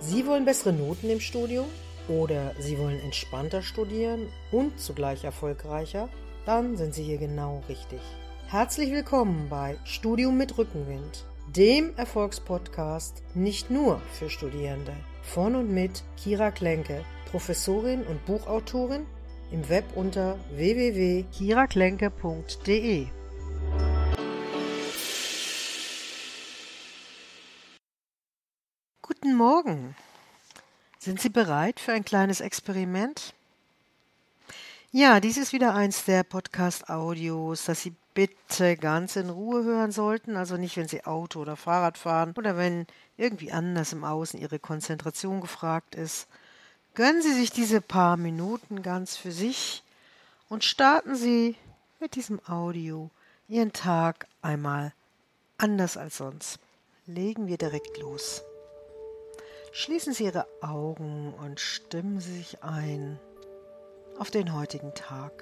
Sie wollen bessere Noten im Studium oder Sie wollen entspannter studieren und zugleich erfolgreicher? Dann sind Sie hier genau richtig. Herzlich willkommen bei Studium mit Rückenwind, dem Erfolgspodcast nicht nur für Studierende. Von und mit Kira Klenke, Professorin und Buchautorin, im Web unter www.kiraklenke.de. Guten Morgen! Sind Sie bereit für ein kleines Experiment? Ja, dies ist wieder eins der Podcast-Audios, das Sie bitte ganz in Ruhe hören sollten, also nicht, wenn Sie Auto oder Fahrrad fahren oder wenn irgendwie anders im Außen Ihre Konzentration gefragt ist. Gönnen Sie sich diese paar Minuten ganz für sich und starten Sie mit diesem Audio Ihren Tag einmal anders als sonst. Legen wir direkt los. Schließen Sie Ihre Augen und stimmen Sie sich ein auf den heutigen Tag.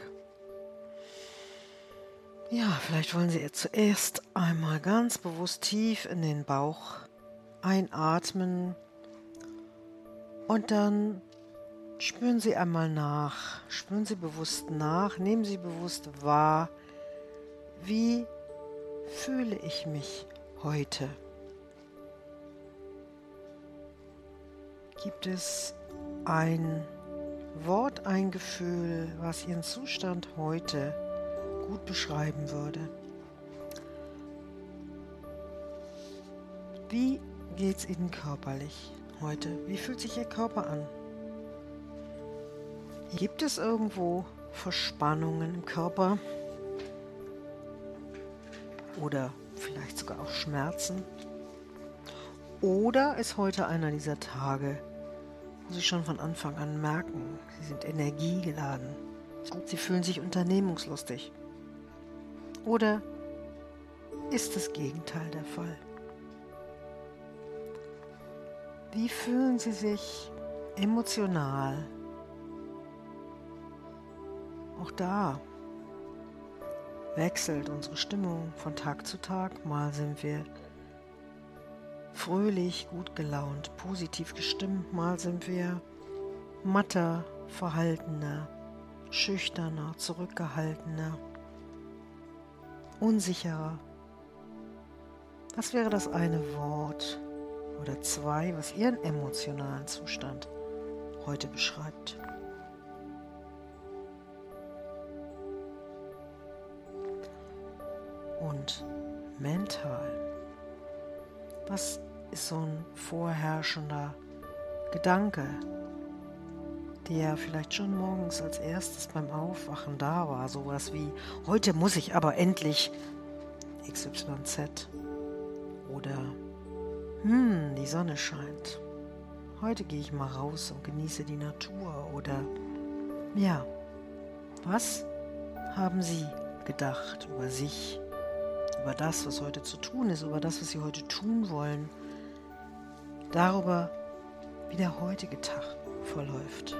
Ja, vielleicht wollen Sie zuerst einmal ganz bewusst tief in den Bauch einatmen und dann spüren Sie einmal nach, spüren Sie bewusst nach, nehmen Sie bewusst wahr, wie fühle ich mich heute? Gibt es ein Wort, ein Gefühl, was Ihren Zustand heute gut beschreiben würde? Wie geht es Ihnen körperlich heute? Wie fühlt sich Ihr Körper an? Gibt es irgendwo Verspannungen im Körper? Oder vielleicht sogar auch Schmerzen? Oder ist heute einer dieser Tage, wo Sie schon von Anfang an merken, Sie sind energiegeladen, Sie fühlen sich unternehmungslustig? Oder ist das Gegenteil der Fall? Wie fühlen Sie sich emotional? Auch da wechselt unsere Stimmung von Tag zu Tag. Mal sind wir fröhlich, gut gelaunt, positiv gestimmt. Mal sind wir matter, verhaltener, schüchterner, zurückgehaltener, unsicherer. Was wäre das eine Wort oder zwei, was Ihren emotionalen Zustand heute beschreibt? Und mental, was ist so ein vorherrschender Gedanke, der vielleicht schon morgens als erstes beim Aufwachen da war, sowas wie, heute muss ich aber endlich XYZ oder die Sonne scheint, heute gehe ich mal raus und genieße die Natur oder ja, was haben Sie gedacht über sich, über das, was heute zu tun ist, über das, was Sie heute tun wollen, darüber, wie der heutige Tag verläuft.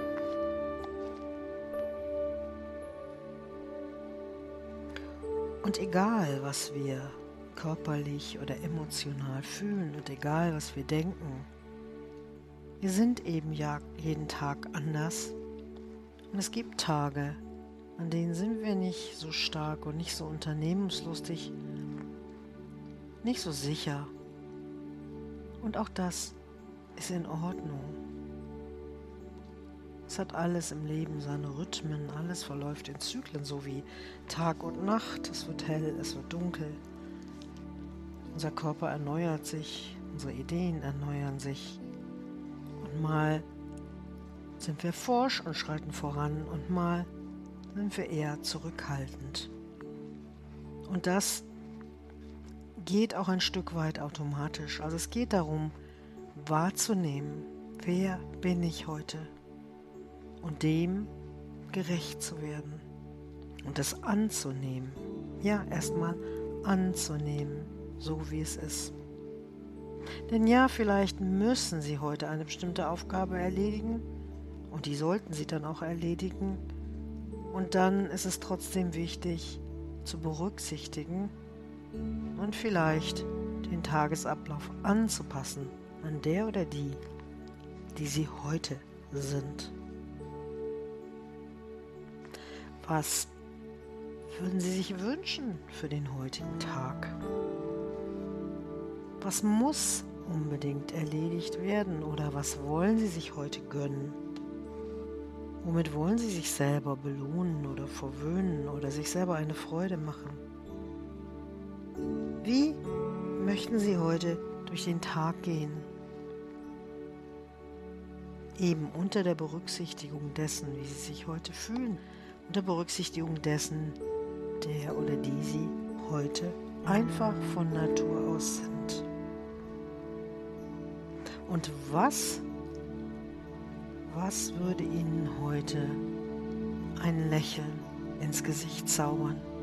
Und egal, was wir körperlich oder emotional fühlen und egal, was wir denken, wir sind eben ja jeden Tag anders. Und es gibt Tage, an denen sind wir nicht so stark und nicht so unternehmenslustig, nicht so sicher. Und auch das ist in Ordnung. Es hat alles im Leben seine Rhythmen, alles verläuft in Zyklen, so wie Tag und Nacht. Es wird hell, es wird dunkel. Unser Körper erneuert sich, unsere Ideen erneuern sich. Und mal sind wir forsch und schreiten voran und mal sind wir eher zurückhaltend. Und das geht auch ein Stück weit automatisch. Also es geht darum, wahrzunehmen, wer bin ich heute und dem gerecht zu werden und das anzunehmen. Ja, erstmal anzunehmen, so wie es ist. Denn ja, vielleicht müssen Sie heute eine bestimmte Aufgabe erledigen und die sollten Sie dann auch erledigen. Und dann ist es trotzdem wichtig zu berücksichtigen und vielleicht den Tagesablauf anzupassen an der oder die, die Sie heute sind. Was würden Sie sich wünschen für den heutigen Tag? Was muss unbedingt erledigt werden oder was wollen Sie sich heute gönnen? Womit wollen Sie sich selber belohnen oder verwöhnen oder sich selber eine Freude machen? Wie möchten Sie heute durch den Tag gehen? Eben unter der Berücksichtigung dessen, wie Sie sich heute fühlen, unter Berücksichtigung dessen, der oder die Sie heute einfach von Natur aus sind. Und was würde Ihnen heute ein Lächeln ins Gesicht zaubern?